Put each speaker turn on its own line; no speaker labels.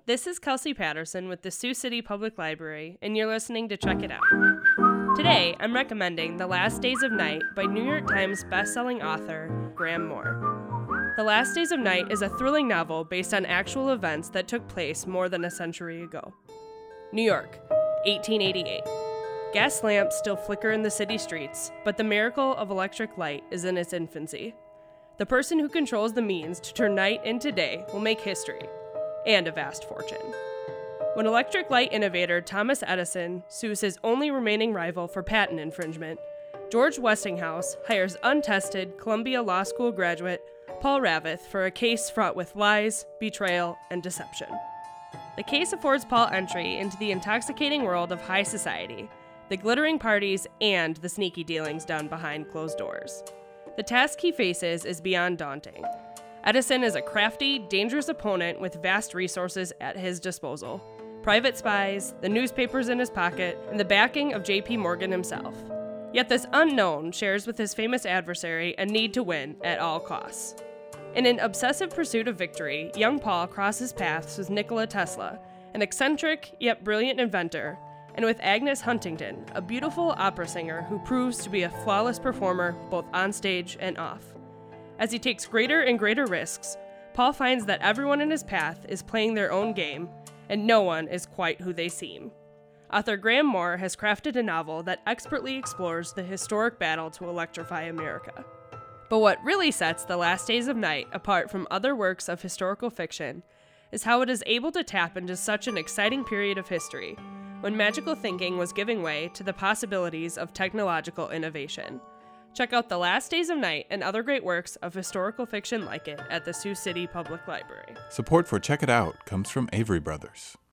This is Kelsey Patterson with the Sioux City Public Library, and you're listening to Check It Out. Today, I'm recommending The Last Days of Night by New York Times bestselling author Graham Moore. The Last Days of Night is a thrilling novel based on actual events that took place more than a century ago. New York, 1888. Gas lamps still flicker in the city streets, but the miracle of electric light is in its infancy. The person who controls the means to turn night into day will make history, and a vast fortune. When electric light innovator Thomas Edison sues his only remaining rival for patent infringement, George Westinghouse hires untested Columbia Law School graduate Paul Ravith for a case fraught with lies, betrayal, and deception. The case affords Paul entry into the intoxicating world of high society, the glittering parties, and the sneaky dealings done behind closed doors. The task he faces is beyond daunting. Edison is a crafty, dangerous opponent with vast resources at his disposal. Private spies, the newspapers in his pocket, and the backing of J.P. Morgan himself. Yet this unknown shares with his famous adversary a need to win at all costs. In an obsessive pursuit of victory, young Paul crosses paths with Nikola Tesla, an eccentric yet brilliant inventor, and with Agnes Huntington, a beautiful opera singer who proves to be a flawless performer both on stage and off. As he takes greater and greater risks, Paul finds that everyone in his path is playing their own game, and no one is quite who they seem. Author Graham Moore has crafted a novel that expertly explores the historic battle to electrify America. But what really sets The Last Days of Night apart from other works of historical fiction is how it is able to tap into such an exciting period of history, when magical thinking was giving way to the possibilities of technological innovation. Check out The Last Days of Night and other great works of historical fiction like it at the Sioux City Public Library.
Support for Check It Out comes from Avery Brothers.